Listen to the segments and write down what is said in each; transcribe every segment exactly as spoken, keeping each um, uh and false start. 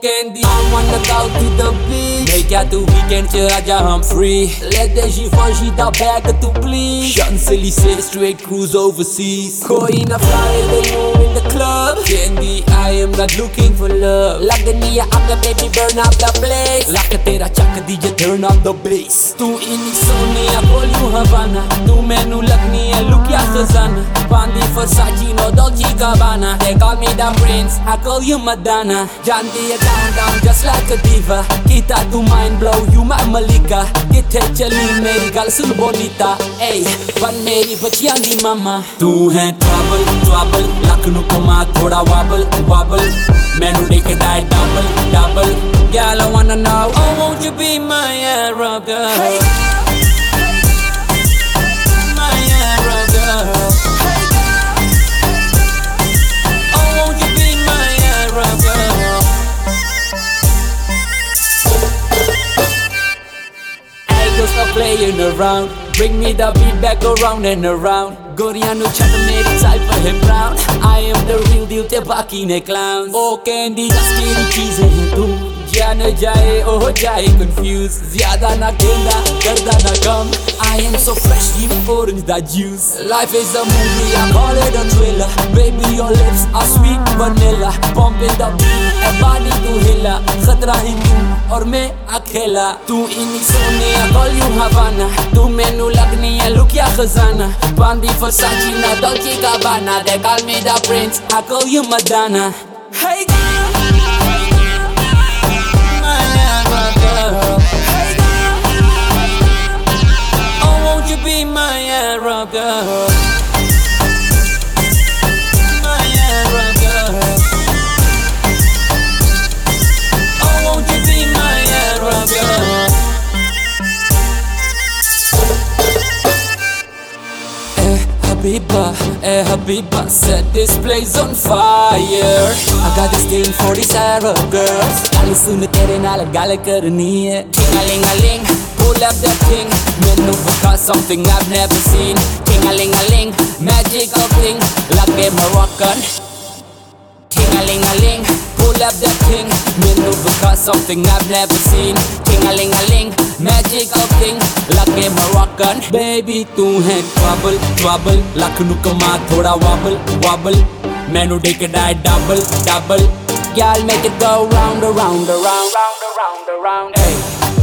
candy, I wanna go to the beach. मैं क्या तू weekend च आजा हम free. Let the Givenchy da bag to please. Champs-Élysées straight cruise overseas. कोई ना fly the you in the club. Candy, I am not looking for love. लगनी है आग baby burn up the place. लक तेरा चक दीजे turn up the bass. तू इन्हीं सोनिया बोलियो हवाना. तू मैनू लगनी है look या खजाना. Bandi Versace no Dolce Gabbana. They call me the prince, I call you Madonna. Janti है down down just like a diva. Kita tu mind blow, you my Malika. किथे चली मेरी गल सुन bonita. Ay, बन मेरी बच्चियां दी mama. तू है trouble trouble, लक नू कमा थोड़ा wobble wobble. मैनू देखदा है double double. Girl I wanna know, oh won't you be my Arab girl? Hey. My Arab girl. Stop playing around. Bring me the beat back around and around. Goriyan nu chhat meri type है brown. I am the real deal te बाकी ने clowns. Oh candy just तेरी चीजें हैं तू. जा न जाए ओ हो जाए confused. ज़्यादा ना गेंदा करदा ना कम. I am so fresh even orange that juice. Life is a movie I call it a thriller. Baby your lips are sweet vanilla. Pumping the beat and body to hilla. खतरा ही तू और मैं अकेला. तू इन्हीं सोने I call you Havana. तू मैनू लगनी है look या खजाना. Bandi Versace na Dolce Gabbana. They call me the prince, I call you Madonna. Hey girl, my Arab girl. Hey girl, oh won't you be my Arab girl? My Arab girl. Oh won't you be my Arab girl? Habiba, eh Habiba, set this place on fire. I got this thing for these Arab girls. Kali soon tere naal gal karni hai. Ting-a-ling-a-ling, pull up that thing. Mainu got something I've never seen. Ting-a-ling-a-ling, magical thing, like a Moroccan. Ting-a-ling-a-ling, pull up that thing. Mainu got something I've never seen. Ting-a-ling-a-ling, magical thing, like a Moroccan. Baby तू है trouble trouble. Luck नू कमा थोड़ा wobble wobble. मैनू देखदा है double double. Girl make it go round around around round around around. Hey.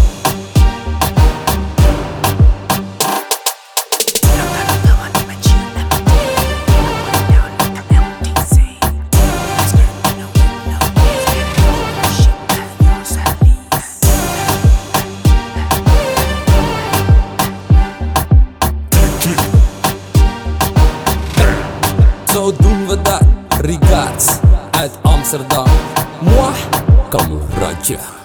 So doen we dat, regards uit Amsterdam. Moi, Kamerradje.